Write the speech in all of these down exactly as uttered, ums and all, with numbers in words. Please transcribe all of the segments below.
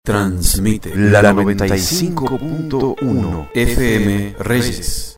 Transmite la noventa y cinco punto uno F M Reyes.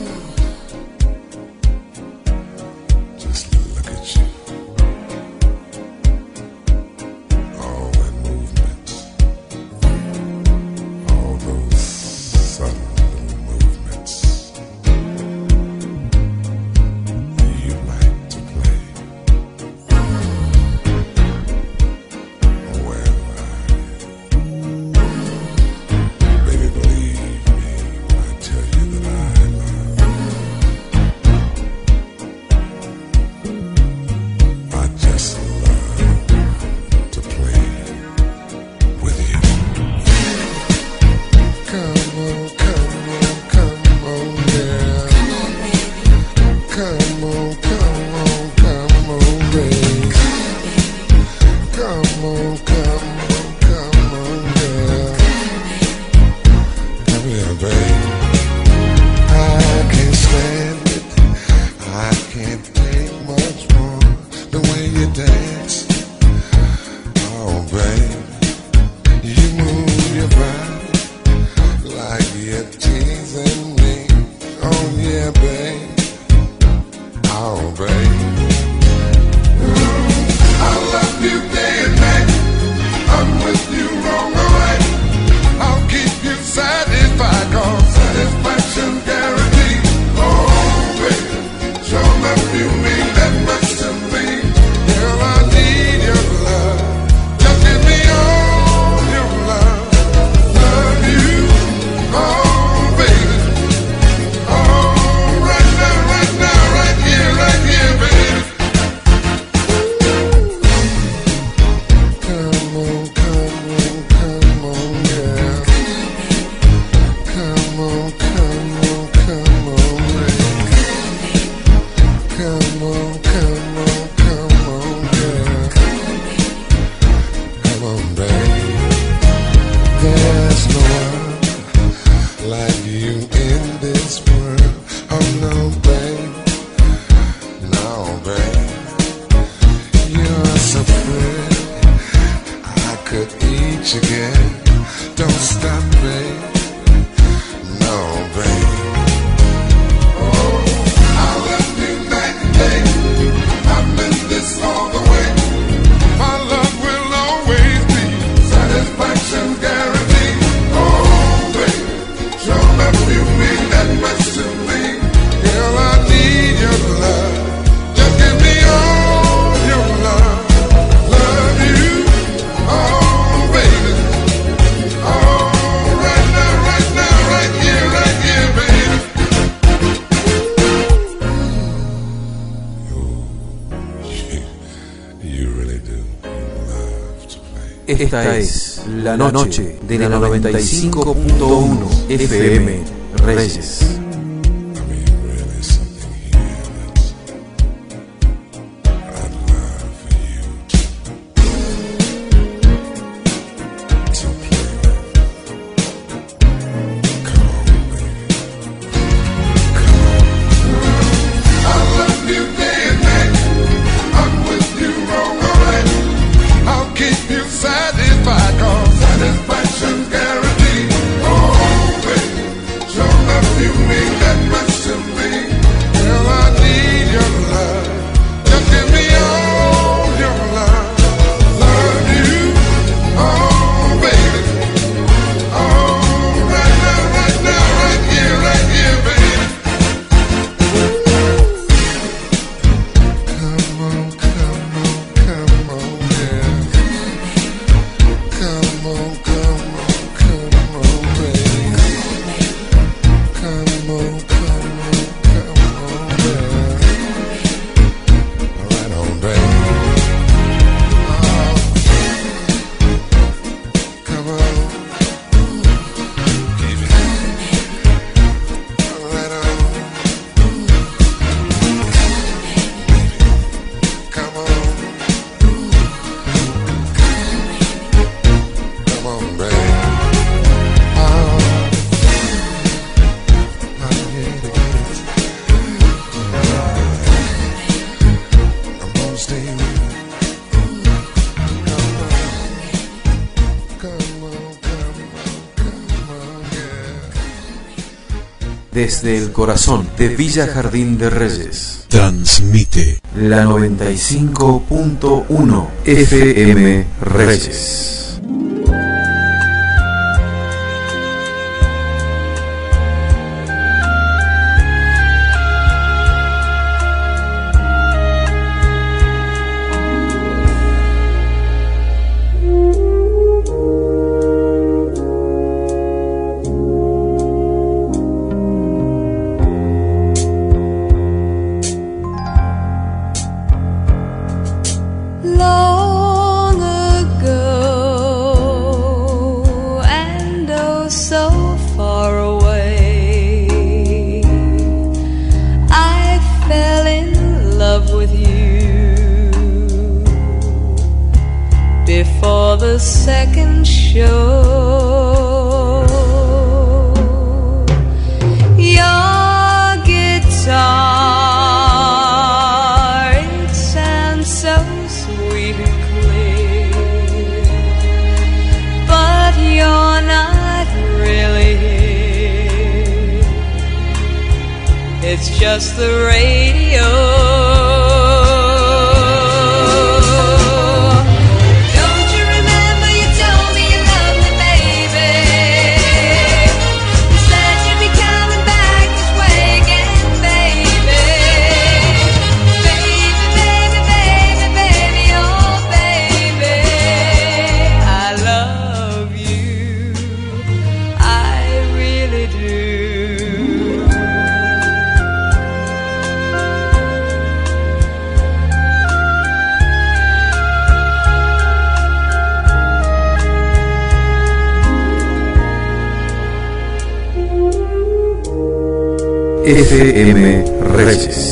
Esta es la noche de la noventa y cinco punto uno F M Reyes. Satisfaction guaranteed. Oh, baby, show love you me. desde el corazón de Villa Jardín de Reyes. Transmite la noventa y cinco punto uno F M Reyes. Just the radio. F M Reyes.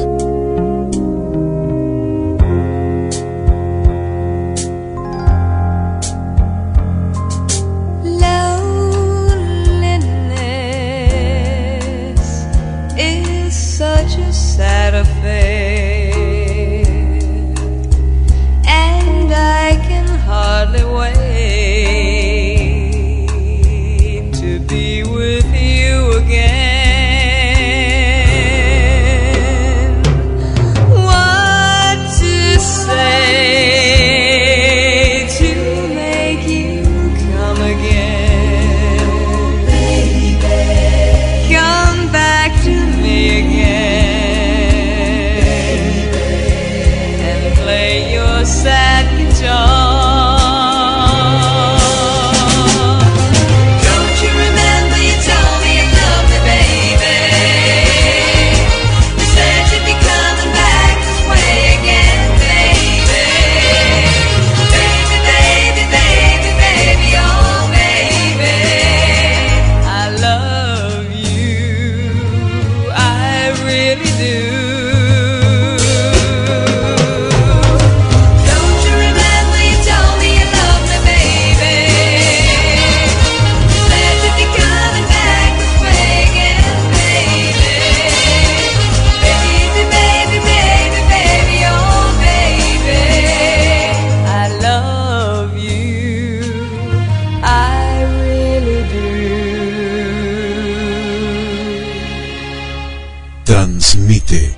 Transmite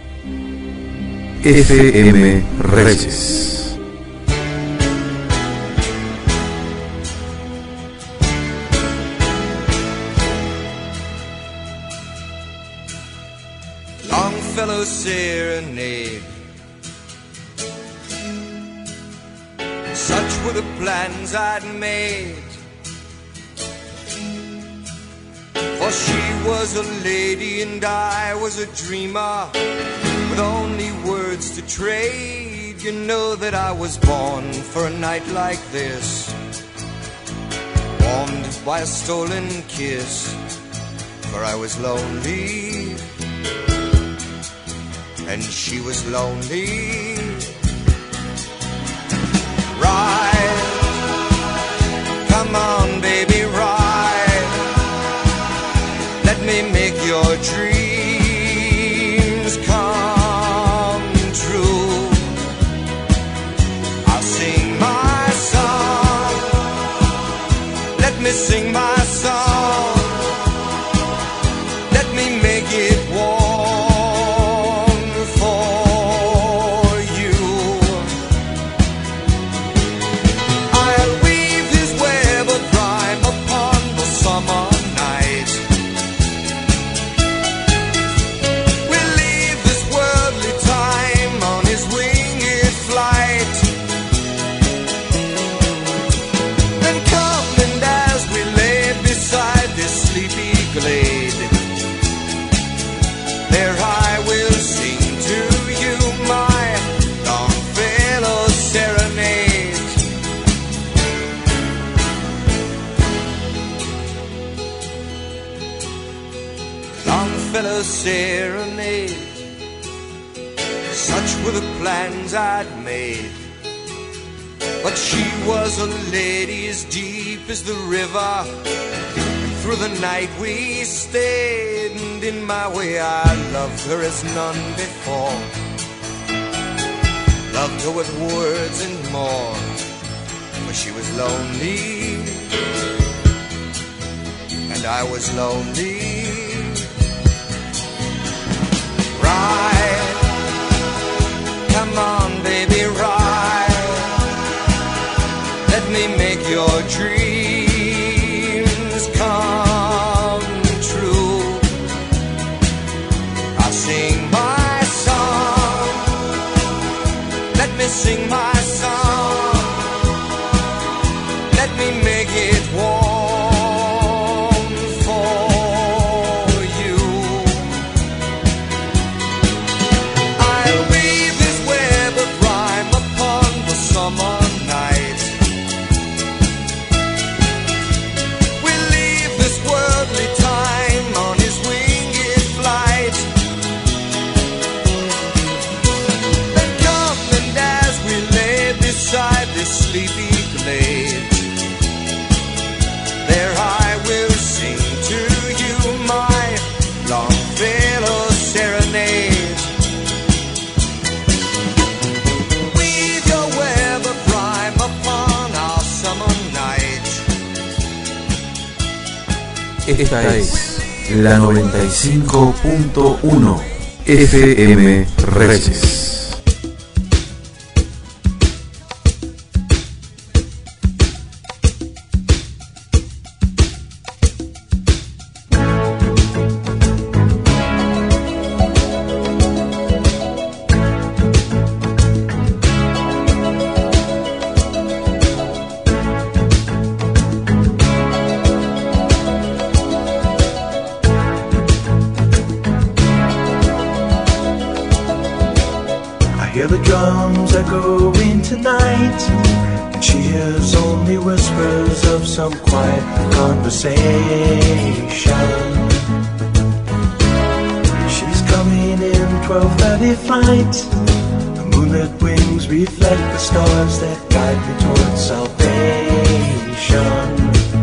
F M Reyes. Longfellow serenade. Such were the plans I'd made. For she was a lady and I was a dreamer, with only words to trade. You know that I was born for a night like this, warmed by a stolen kiss. For I was lonely and she was lonely. Ride, come on baby, ride. Let me make your dreams come true. I'll sing my song. Let me sing my song. Let me Longfellow serenade. Such were the plans I'd made. But she was a lady as deep as the river. And through the night we stayed, and in my way I loved her as none before. Loved her with words and more, for she was lonely, and I was lonely. Ride, come on baby, ride. Let me make your dreams come true. I'll sing my song, let me sing my song. Let me make it warm for you. I'll weave this web of rhyme upon the summer night. We'll leave this worldly time on his winged flight. And come, and as we lay beside this sleepy glade, there I will sing to you my Longfellow serenade. Weave your web of rhyme upon our summer night. Esta es la noventa y cinco punto uno F M Reyes. Hear the drums echoing tonight, and she hears only whispers of some quiet conversation. She's coming in twelve thirty flight. The moonlit wings reflect the stars that guide me towards salvation.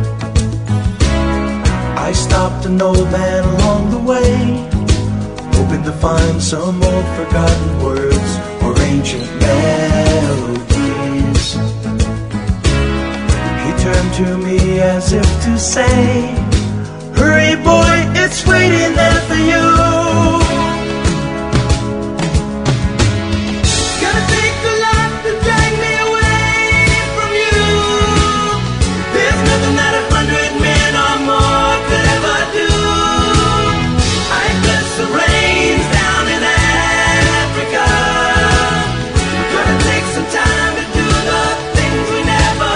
I stopped an old man along the way, hoping to find some old forgotten words or ancient melodies. He turned to me as if to say, hurry boy, it's waiting there for you. Gonna take a lot to drag me away from you. There's nothing that a hundred men or more could ever do. I guess the rain's down in Africa. We're gonna take some time to do the things we never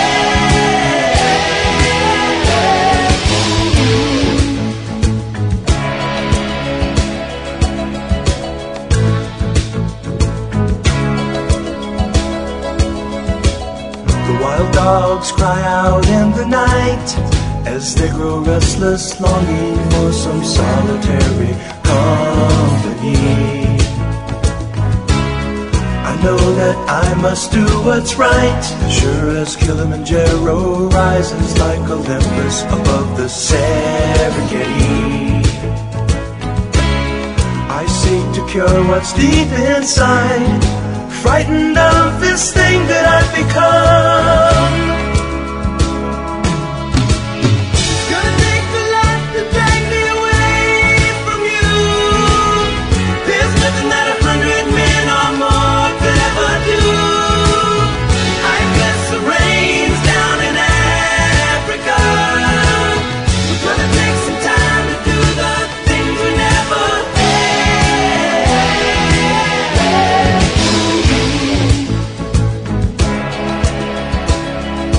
The wild dogs cry out in the night as they grow restless, longing for some solitary company. I know that I must do what's right, sure as Kilimanjaro rises like Olympus above the Serengeti. I seek to cure what's deep inside, frightened of this thing that I've become. Gonna take a lot to drag me away from you. There's nothing that a hundred men or more could ever do. I guess the rain's down in Africa. We're gonna take some time to do the things we never had.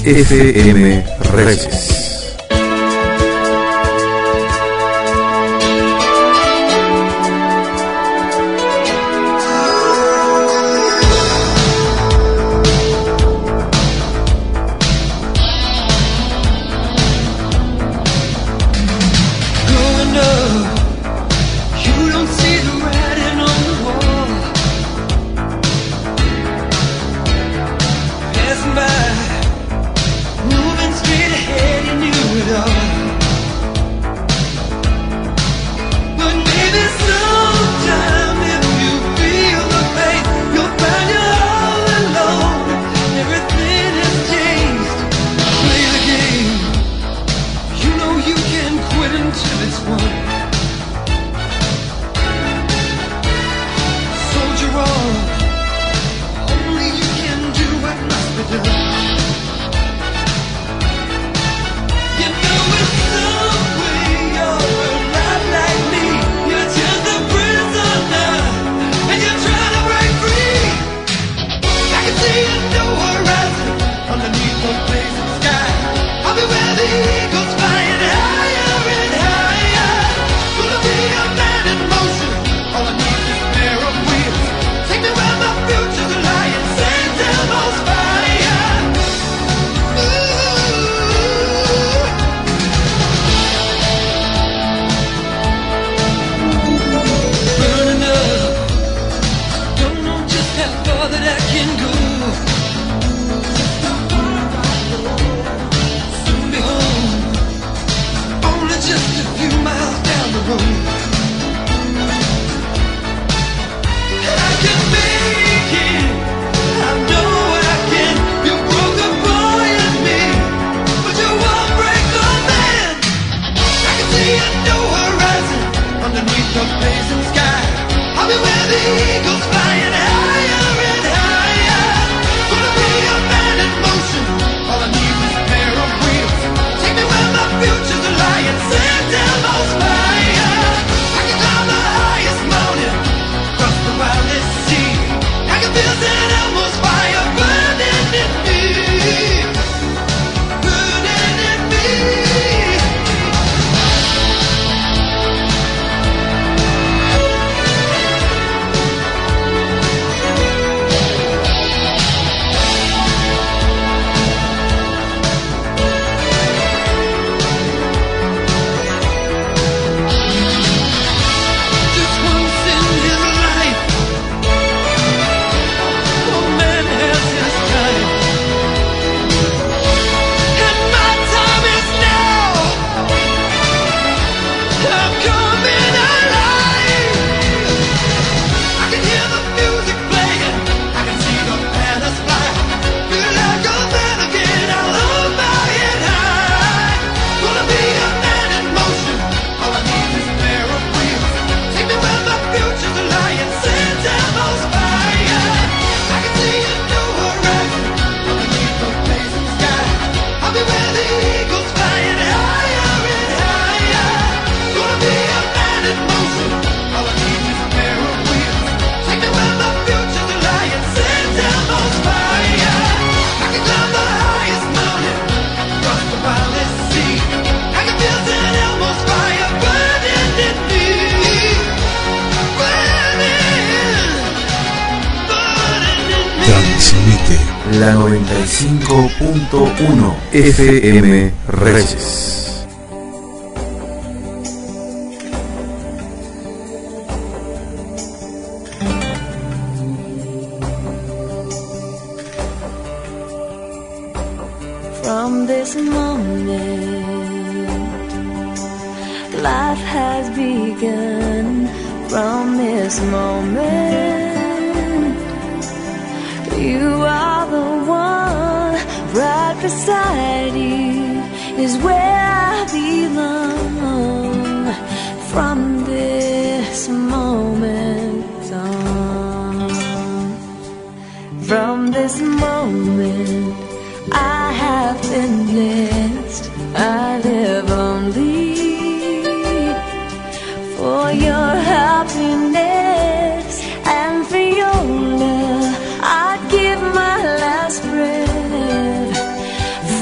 F M Reyes. La noventa y cinco punto uno F M Reyes. From this moment, life has begun. From this moment, you are the one. Right beside you is where I belong. From this moment on, from this moment, I have been blessed. I live only for your happiness and for your love. I'd give my last breath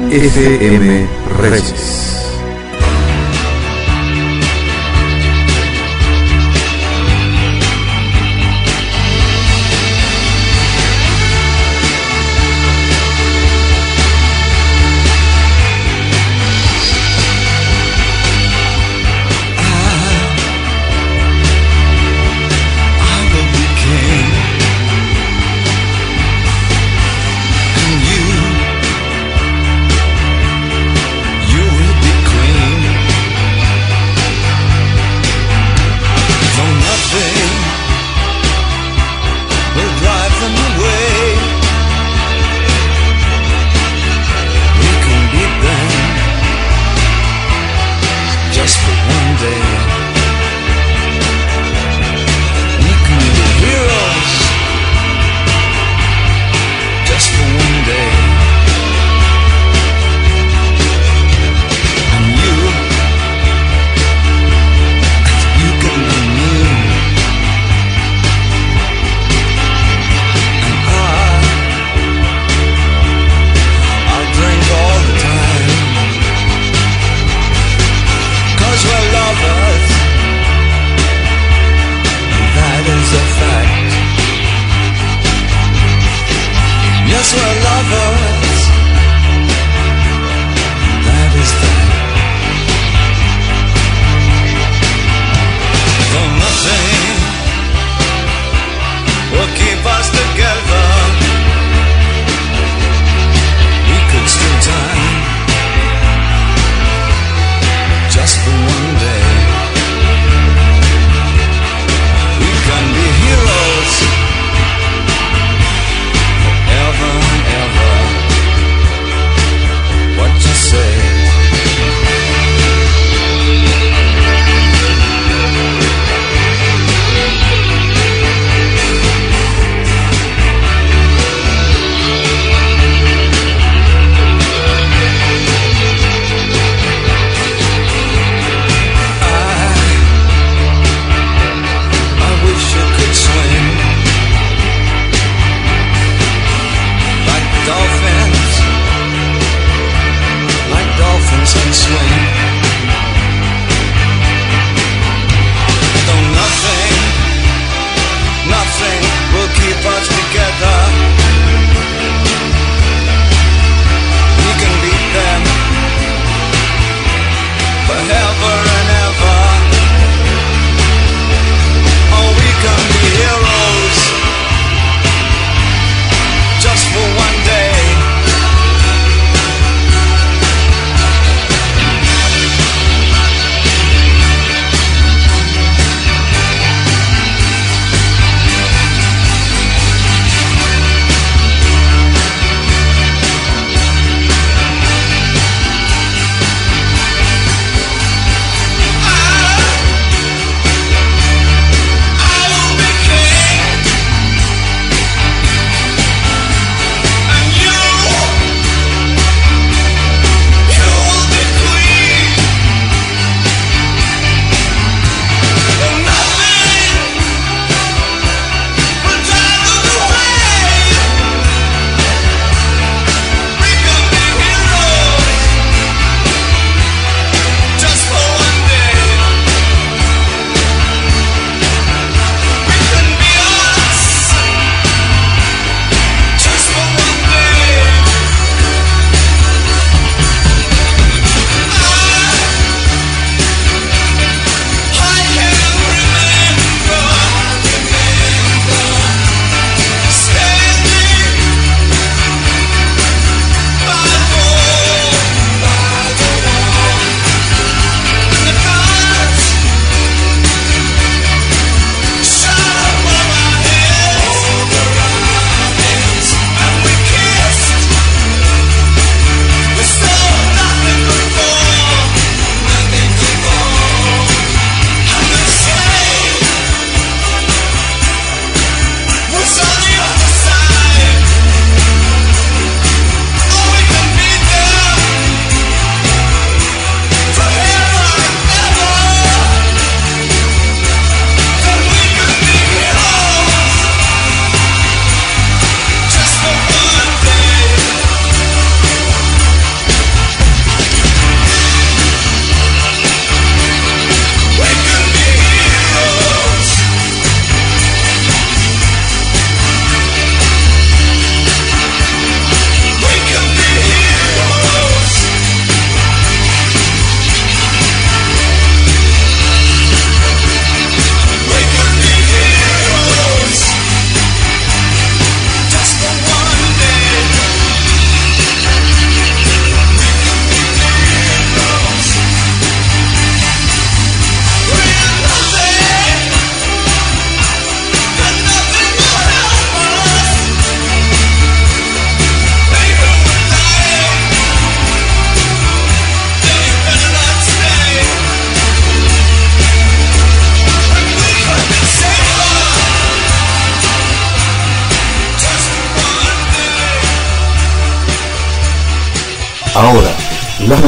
F M Reyes. You will be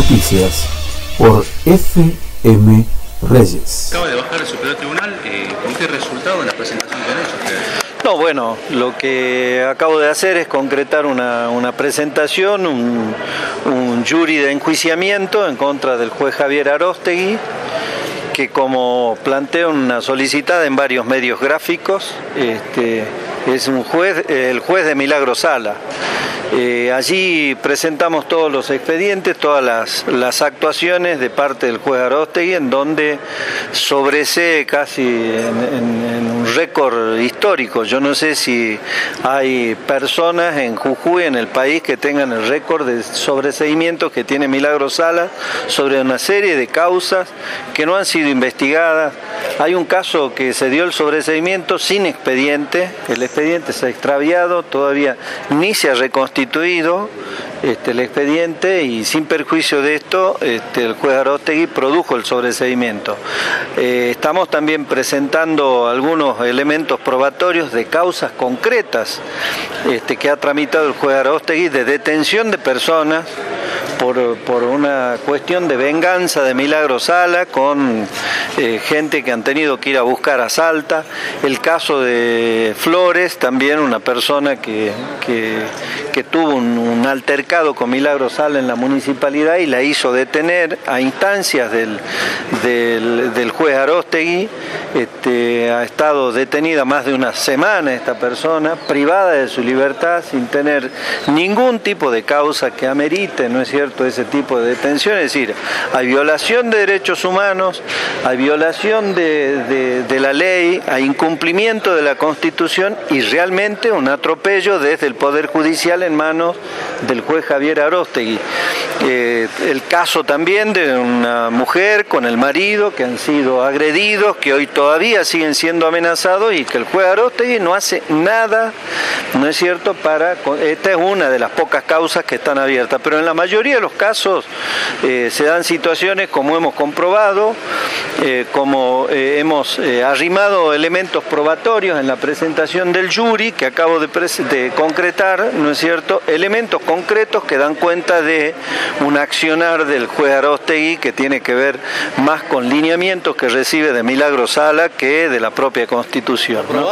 Noticias por F M Reyes. Acaba de bajar el Superior Tribunal, eh, ¿con qué resultado en la presentación que han hecho ustedes? No, bueno, lo que acabo de hacer es concretar una, una presentación, un, un jury de enjuiciamiento en contra del juez Javier Aróstegui, que como planteo una solicitada en varios medios gráficos, este, es un juez, el juez de Milagro Sala. Eh, allí presentamos todos los expedientes, todas las, las actuaciones de parte del juez Aróstegui, en donde sobresee casi en, en, en un récord histórico. Yo no sé si hay personas en Jujuy, en el país, que tengan el récord de sobreseimientos que tiene Milagro Sala sobre una serie de causas que no han sido investigadas. Hay un caso que se dio el sobreseimiento sin expediente, el expediente se ha extraviado, todavía ni se ha reconstituido Este, el expediente, y sin perjuicio de esto este, el juez Aróstegui produjo el sobreseimiento. Eh, estamos también presentando algunos elementos probatorios de causas concretas este, que ha tramitado el juez Aróstegui de detención de personas por, por una cuestión de venganza de Milagro Sala con eh, gente que han tenido que ir a buscar a Salta. El caso de Flores, también una persona que, que, que tuvo un, un altercado con Milagro Sala en la municipalidad y la hizo detener a instancias del, del, del juez Aróstegui. Este, ha estado detenida más de una semana esta persona, privada de su libertad, sin tener ningún tipo de causa que amerite, ¿no es cierto?, ese tipo de detención. Es decir, hay violación de derechos humanos, hay violación de, de, de la ley, hay incumplimiento de la Constitución y realmente un atropello desde el Poder Judicial en manos del juez Javier Aróstegui. Eh, el caso también de una mujer con el marido que han sido agredidos, que hoy todavía siguen siendo amenazados y que el juez Aróstegui no hace nada, ¿no es cierto?, para... Esta es una de las pocas causas que están abiertas, pero en la mayoría de los casos eh, se dan situaciones como hemos comprobado, eh, como eh, hemos eh, arrimado elementos probatorios en la presentación del jury que acabo de, de concretar, ¿no es cierto?, elementos concretos que dan cuenta de un accionar del juez Aróstegui que tiene que ver más con lineamientos que recibe de Milagro Sala que de la propia Constitución, ¿no?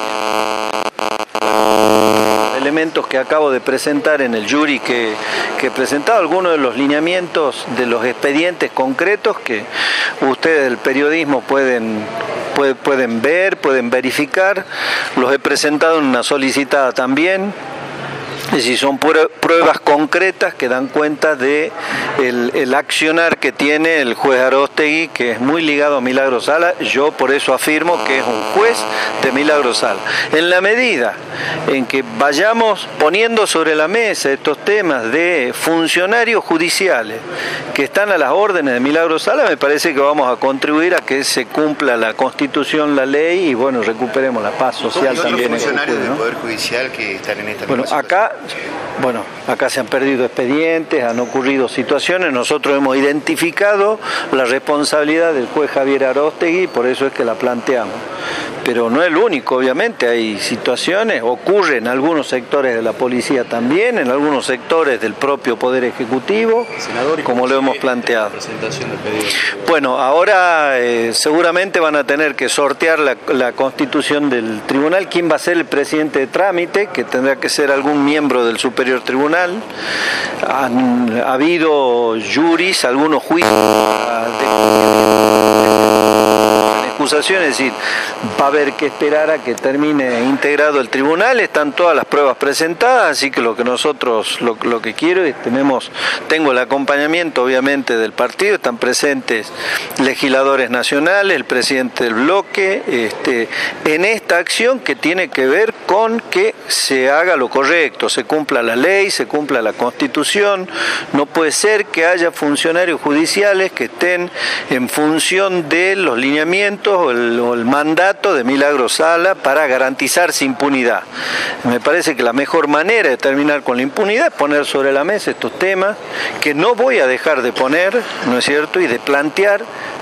Elementos que acabo de presentar en el jury que, que he presentado, algunos de los lineamientos de los expedientes concretos que ustedes del periodismo pueden, pueden, pueden ver, pueden verificar, los he presentado en una solicitada también. Es decir, son pruebas concretas que dan cuenta de el, el accionar que tiene el juez Aróstegui, que es muy ligado a Milagro Sala. Yo por eso afirmo que es un juez de Milagro Sala. En la medida en que vayamos poniendo sobre la mesa estos temas de funcionarios judiciales que están a las órdenes de Milagro Sala, me parece que vamos a contribuir a que se cumpla la Constitución, la ley y bueno, recuperemos la paz social también. ¿Otros funcionarios del Poder Judicial que están en esta Bueno, acá Bueno, acá se han perdido expedientes, han ocurrido situaciones, nosotros hemos identificado la responsabilidad del juez Javier Aróstegui, por eso es que la planteamos. Pero no es el único, obviamente, hay situaciones, ocurre en algunos sectores de la policía también, en algunos sectores del propio Poder Ejecutivo, Senador, como lo hemos planteado. La presentación del pedido? Bueno, ahora eh, seguramente van a tener que sortear la, la constitución del tribunal, quién va a ser el presidente de trámite, que tendrá que ser algún miembro del Superior Tribunal. Han ha habido juris, algunos juicios de acusaciones, es decir, va a haber que esperar a que termine integrado el tribunal. Están todas las pruebas presentadas, así que lo que nosotros, lo, lo que quiero es, tenemos, tengo el acompañamiento obviamente del partido, están presentes legisladores nacionales, el presidente del bloque, este, en esta acción que tiene que ver con que se haga lo correcto, se cumpla la ley, se cumpla la Constitución. No puede ser que haya funcionarios judiciales que estén en función de los lineamientos o el, o el mandato de Milagro Sala para garantizarse impunidad. Me parece que la mejor manera de terminar con la impunidad es poner sobre la mesa estos temas que no voy a dejar de poner, ¿no es cierto?, y de plantear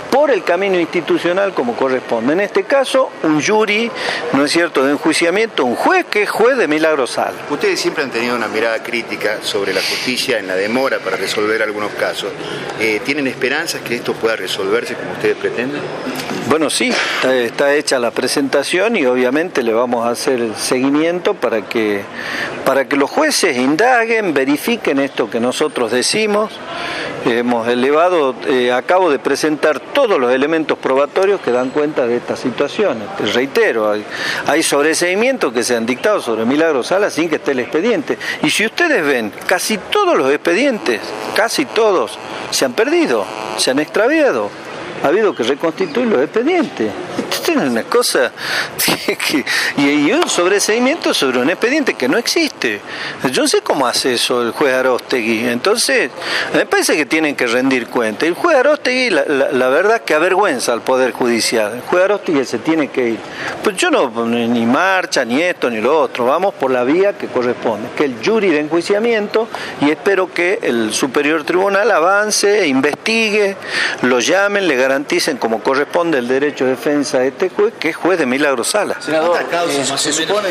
por el camino institucional como corresponde. En este caso, un jury, ¿no es cierto?, de enjuiciamiento, un juez que es juez de Milagro Sala. Ustedes siempre han tenido una mirada crítica sobre la justicia en la demora para resolver algunos casos. Eh, ¿Tienen esperanzas que esto pueda resolverse como ustedes pretenden? Bueno, sí, está, está hecha la presentación y obviamente le vamos a hacer el seguimiento para que, para que los jueces indaguen, verifiquen esto que nosotros decimos. Hemos elevado, eh, acabo de presentar todos los elementos probatorios que dan cuenta de estas situaciones. Te reitero, hay, hay sobreseimientos que se han dictado sobre Milagro Sala sin que esté el expediente. Y si ustedes ven, casi todos los expedientes, casi todos, se han perdido, se han extraviado. Ha habido que reconstituir los expedientes. Esto es una cosa que, y un sobreseimiento sobre un expediente que no existe. Yo no sé cómo hace eso el juez Aróstegui. Entonces, me parece que tienen que rendir cuenta. El juez Aróstegui, la, la, la verdad que avergüenza al Poder Judicial. El juez Aróstegui se tiene que ir. Pues yo no, ni marcha, ni esto, ni lo otro. Vamos por la vía que corresponde, que el jury de enjuiciamiento, y espero que el Superior Tribunal avance, investigue, lo llamen, le garanticen como corresponde el derecho de defensa a este juez, que es juez de Milagro Sala. Senador, eh, se supone...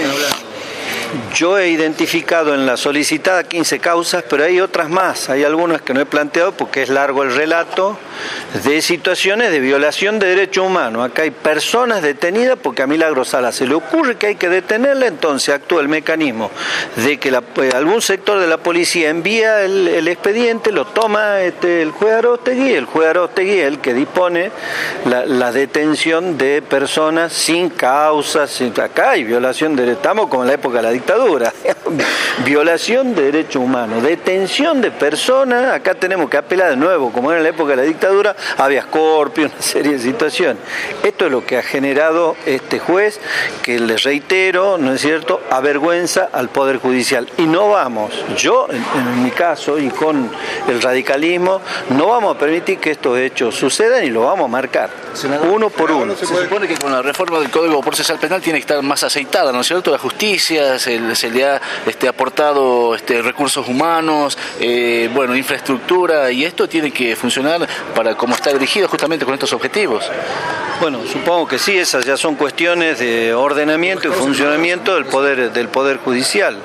Yo he identificado en la solicitada quince causas, pero hay otras más, hay algunas que no he planteado porque es largo el relato, de situaciones de violación de derechos humanos. Acá hay personas detenidas porque a Milagro Sala se le ocurre que hay que detenerla, entonces actúa el mecanismo de que la, algún sector de la policía envía el, el expediente, lo toma este, el juez Aróstegui, el juez Aróstegui es el que dispone la, la detención de personas sin causa. Sin, acá hay violación de derechos, estamos como en la época de la dictadura, violación de derechos humanos, detención de personas. Acá tenemos que apelar de nuevo, como era en la época de la dictadura, habeas corpus, una serie de situaciones. Esto es lo que ha generado este juez, que les reitero, ¿no es cierto?, avergüenza al Poder Judicial. Y no vamos, yo en, en mi caso y con el radicalismo, no vamos a permitir que estos hechos sucedan y lo vamos a marcar, senador, uno por uno. Se, se supone que con la reforma del Código Procesal Penal tiene que estar más aceitada, ¿no es cierto?, la justicia, se, se le ha este, aportado este, recursos humanos, eh, bueno, infraestructura, y esto tiene que funcionar para como está dirigido justamente con estos objetivos. Bueno, supongo que sí, esas ya son cuestiones de ordenamiento y funcionamiento del Poder, del poder Judicial.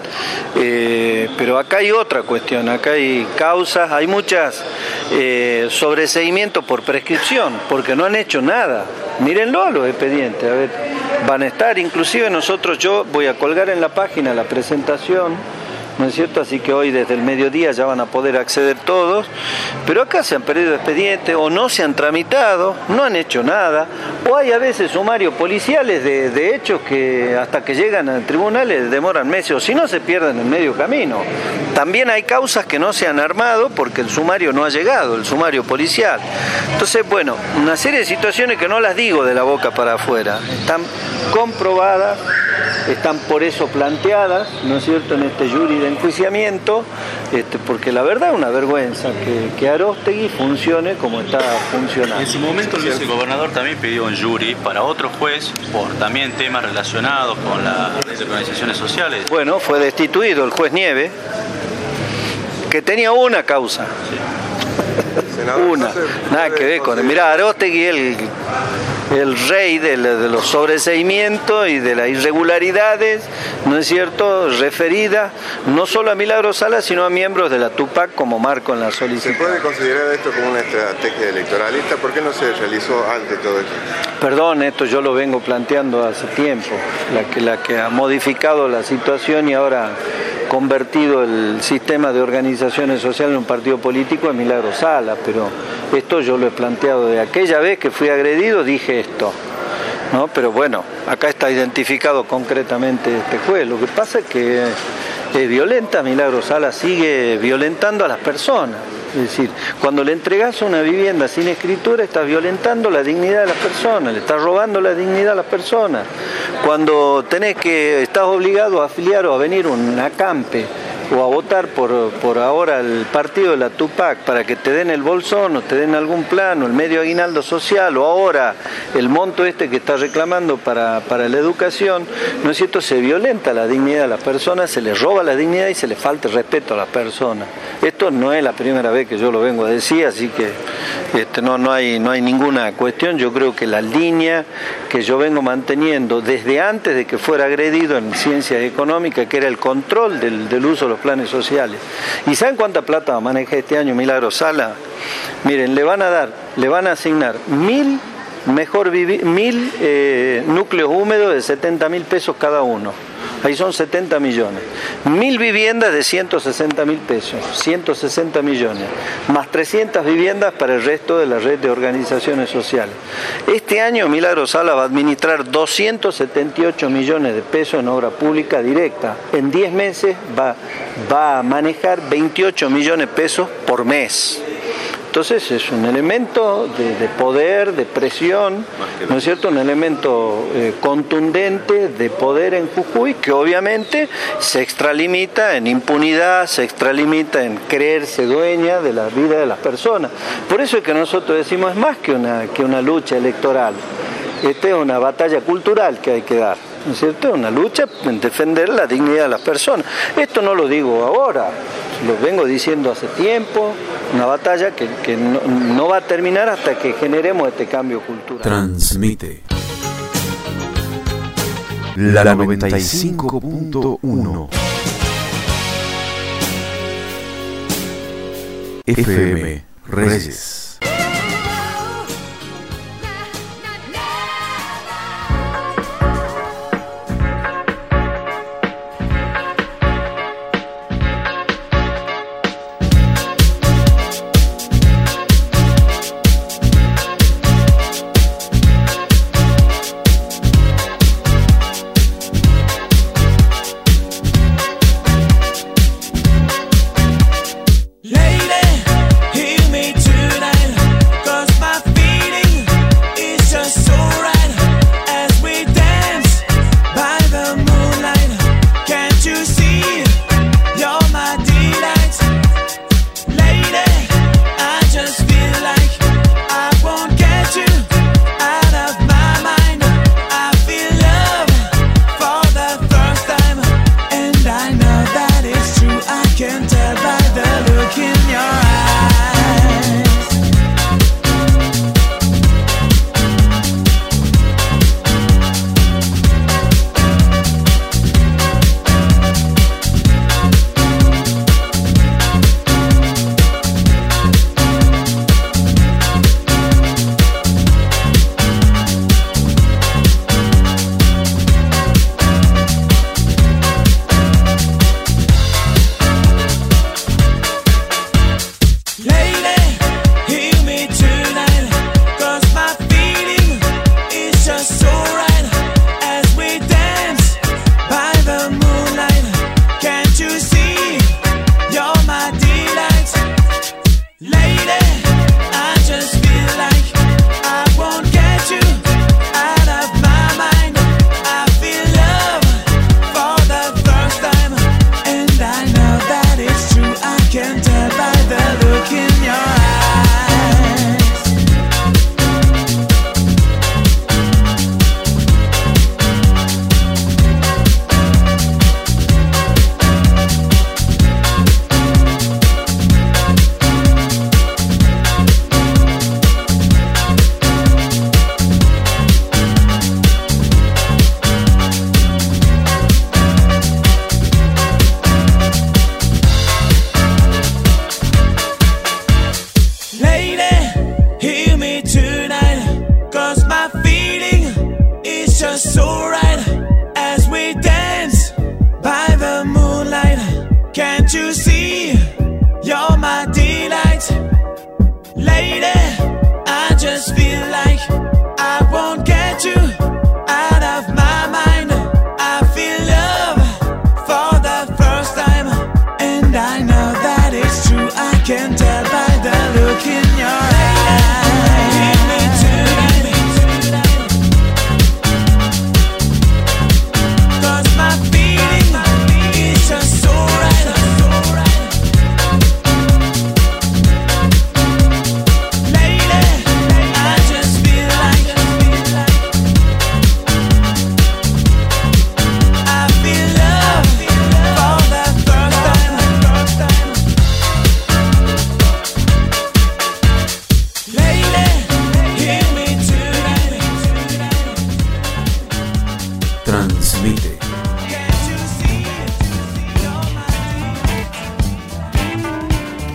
Eh, pero acá hay otra cuestión, acá hay causas, hay muchas eh, sobreseimientos por prescripción, porque no han hecho nada. Mírenlo a los expedientes, a ver, van a estar, inclusive nosotros, yo voy a colgar en la página la presentación, ¿no es cierto? Así que hoy desde el mediodía ya van a poder acceder todos, pero acá se han perdido expedientes o no se han tramitado, no han hecho nada, o hay a veces sumarios policiales de, de hechos que hasta que llegan a tribunales demoran meses, o si no se pierden en medio camino. También hay causas que no se han armado porque el sumario no ha llegado, el sumario policial. Entonces, bueno, una serie de situaciones que no las digo de la boca para afuera, están comprobadas, están por eso planteadas, ¿no es cierto?, en este jury de enjuiciamiento, este, porque la verdad es una vergüenza que, que Aróstegui funcione como está funcionando. En su momento el vicegobernador también pidió un jury para otro juez por también temas relacionados con las organizaciones sociales. Bueno, fue destituido el juez Nieve, que tenía una causa. Sí. Una, nada que ver con él. Mirá, Aróstegui el el rey de, la, de los sobreseimientos y de las irregularidades, ¿no es cierto?, referida no solo a Milagro Sala, sino a miembros de la Tupac, como marco en la solicitud. ¿Se puede considerar esto como una estrategia electoralista? ¿Por qué no se realizó antes todo esto? Perdón, esto yo lo vengo planteando hace tiempo, la que, la que ha modificado la situación y ahora convertido el sistema de organizaciones sociales en un partido político es Milagro Sala, pero esto yo lo he planteado de aquella vez que fui agredido, dije esto, ¿no? Pero bueno, acá está identificado concretamente este juez. Lo que pasa es que es violenta, Milagro Sala sigue violentando a las personas. Es decir, cuando le entregas una vivienda sin escritura, estás violentando la dignidad de las personas, le estás robando la dignidad a las personas. Cuando tenés que, estás obligado a afiliar o a venir a un acampe o a votar por, por ahora el partido de la Tupac para que te den el bolsón o te den algún plan o el medio aguinaldo social o ahora el monto este que está reclamando para, para la educación, ¿no es cierto? Se violenta la dignidad de las personas, se les roba la dignidad y se les falta el respeto a las personas. Esto no es la primera vez que yo lo vengo a decir, así que este, no, no, hay, no hay ninguna cuestión. Yo creo que la línea que yo vengo manteniendo desde antes de que fuera agredido en ciencias económicas, que era el control del, del uso de los planes sociales. ¿Y saben cuánta plata maneja este año Milagro Sala? Miren, le van a dar, le van a asignar mil, mejor vivir, mil eh, núcleos húmedos de setenta mil pesos cada uno. Ahí son setenta millones. Mil viviendas de ciento sesenta mil pesos, ciento sesenta millones, más trescientas viviendas para el resto de la red de organizaciones sociales. Este año Milagro Sala va a administrar doscientos setenta y ocho millones de pesos en obra pública directa. En diez meses va, va a manejar veintiocho millones de pesos por mes. Entonces es un elemento de, de poder, de presión, ¿no es cierto? Un elemento eh, contundente de poder en Jujuy que obviamente se extralimita en impunidad, se extralimita en creerse dueña de la vida de las personas. Por eso es que nosotros decimos es más que una, que una lucha electoral. Esta es una batalla cultural que hay que dar, ¿no es cierto? Es una lucha en defender la dignidad de las personas. Esto no lo digo ahora, lo vengo diciendo hace tiempo, una batalla que, que no, no va a terminar hasta que generemos este cambio cultural. Transmite la noventa y cinco punto uno F M Reyes.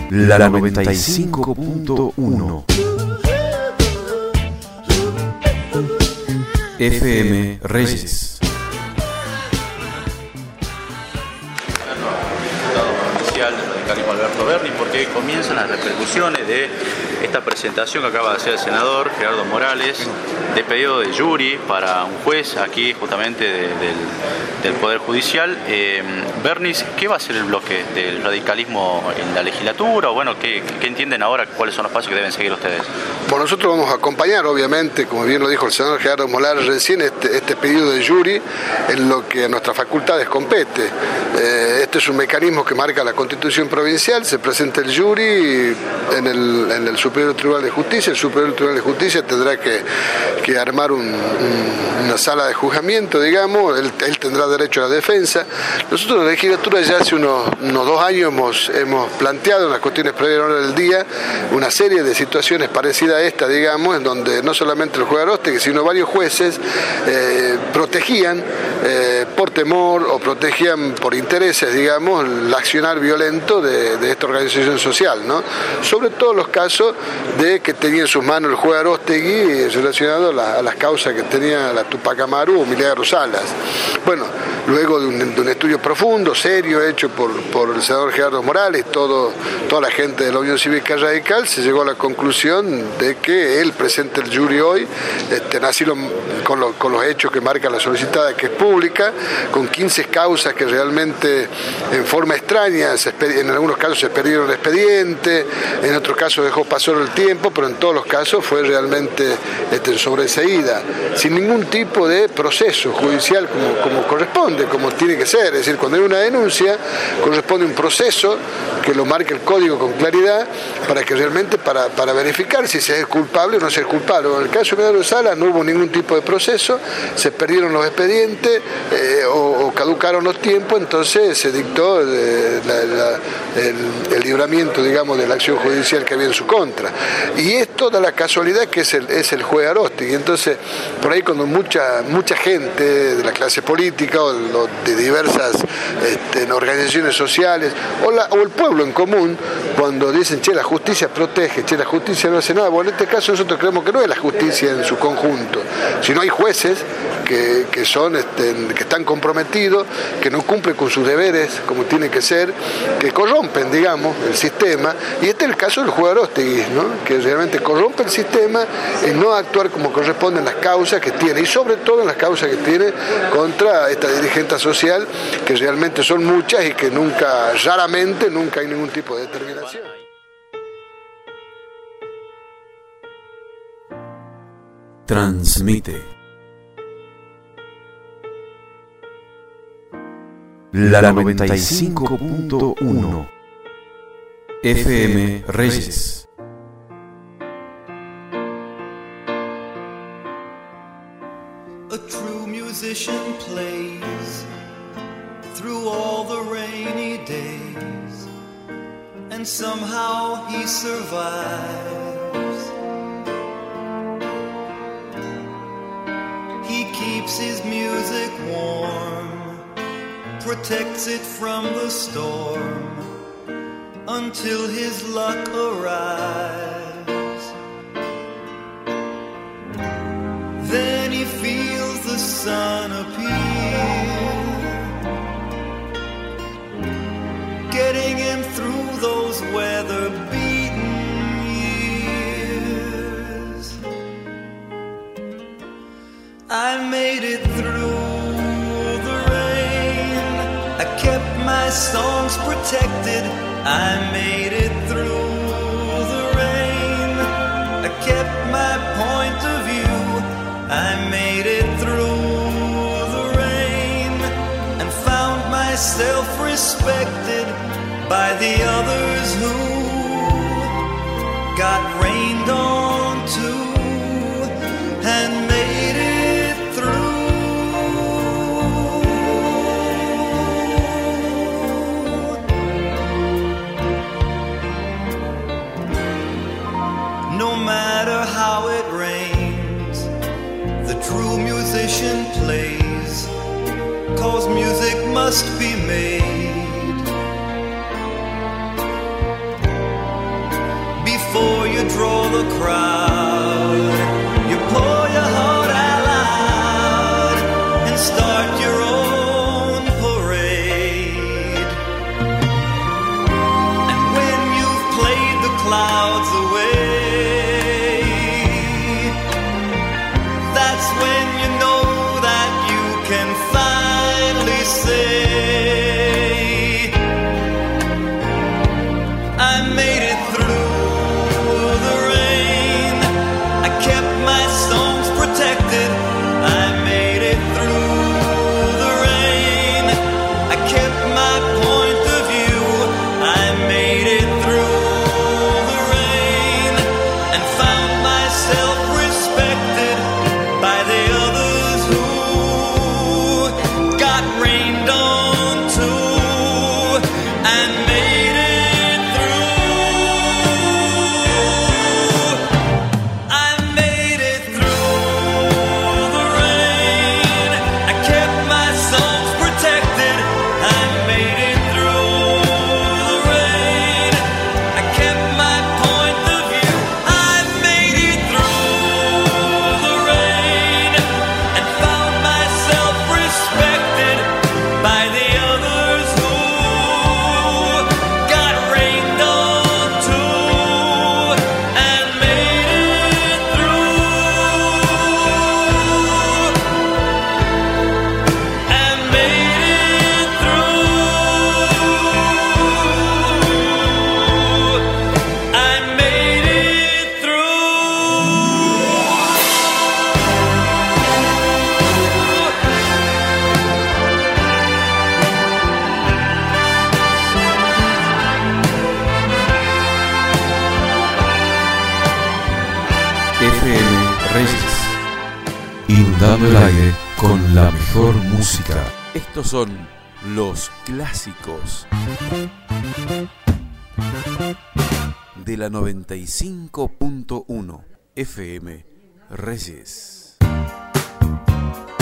La noventa y cinco punto uno F M Reyes. Del radicalismo Alberto Berni, porque comienzan las repercusiones de esta presentación que acaba de hacer el senador Gerardo Morales de pedido de jury para un juez aquí justamente de, del, del Poder Judicial. Eh, Bernis, ¿qué va a ser el bloque del radicalismo en la legislatura? O bueno, ¿qué, qué entienden ahora? ¿Cuáles son los pasos que deben seguir ustedes? Bueno, nosotros vamos a acompañar, obviamente, como bien lo dijo el senador Gerardo Morales recién, este, este pedido de jury en lo que a nuestras facultades compete. Eh, este es un mecanismo que marca la Constitución provincial, se presenta el jury en el, en el Superior Tribunal de Justicia, el Superior Tribunal de Justicia tendrá que, que armar un, un, una sala de juzgamiento, digamos, él, él tendrá derecho a la defensa. Nosotros en la legislatura ya hace unos, unos dos años hemos, hemos planteado en las cuestiones previas del día una serie de situaciones parecidas a esta, digamos, en donde no solamente el juez Aróstegui, sino varios jueces eh, protegían eh, por temor o protegían por intereses, digamos, el accionar violento de, de esta organización social, ¿no? Sobre todo los casos de que tenía en sus manos el juez Aróstegui relacionado a, la, a las causas que tenía la Tupac Amaru o Milagro Salas. Bueno, luego de un, de un estudio profundo, serio, hecho por, por el senador Gerardo Morales, todo, toda la gente de la Unión Cívica Radical, se llegó a la conclusión de que él presente el jury hoy, este, así lo, con, lo, con los hechos que marca la solicitada, que es pública, con quince causas que realmente en forma extraña, se, en algunos casos se perdieron el expediente, en otros casos dejó pasar el tiempo, pero en todos los casos fue realmente este, sobreseída, sin ningún tipo de proceso judicial como, como corresponde, como tiene que ser. Es decir, cuando hay una denuncia, corresponde un proceso que lo marque el código con claridad para que realmente, para, para verificar si se es culpable o no se es culpable. En el caso de Milagro Salas no hubo ningún tipo de proceso, se perdieron los expedientes eh, o, o caducaron los tiempos, entonces se dictó eh, la, la, el, el libramiento, digamos, de la acción judicial que había en su contra. Y esto da la casualidad que es el, es el juez Aróstegui. Entonces, por ahí cuando mucha, mucha gente de la clase política o de diversas este, organizaciones sociales o, la, o el pueblo en común, cuando dicen, che, la justicia protege, che, la justicia no hace nada, bueno, en este caso nosotros creemos que no es la justicia en su conjunto, sino hay jueces que, que son, este, que están comprometidos, que no cumplen con sus deberes como tiene que ser, que corrompen, digamos, el sistema, y este es el caso del juez Aróstegui, ¿no? Que realmente corrompe el sistema en no actuar como corresponden las causas que tiene, y sobre todo en las causas que tiene contra esta dirigente social, que realmente son muchas y que nunca, raramente, nunca hay ningún tipo de determinación. Transmite la noventa y cinco punto uno F M Reyes. A true musician plays through all the rainy days, and somehow he survives. He keeps his music warm, protects it from the storm, until his luck arrives. Then he feels the sun appear, getting him through those weather-beaten years. I made it through the rain, I kept my songs protected. I made it through the rain, I kept my point of view. I made it through the rain and found myself respected by the others who got rained on too and made it through. No matter how it rains, the true musician plays, 'cause music must be made. control the crowd. You pour your heart out loud and start your own parade. And when you've played the clouds away, that's when you know that you can finally say, I made it through the rain. I kept my songs protected. I made it through the rain. I kept my point of view. I made it through the rain and found myself respected by the others who got rained on too and made it through. I made it through the rain. I kept my songs protected. I made it through the rain. I kept my point of view. I made it through the rain and found myself respected by the others who got rained on too and made it through and made it through. I made it F M Reyes, inundando el aire con la mejor música. Estos son los clásicos de la noventa y cinco punto uno F M Reyes.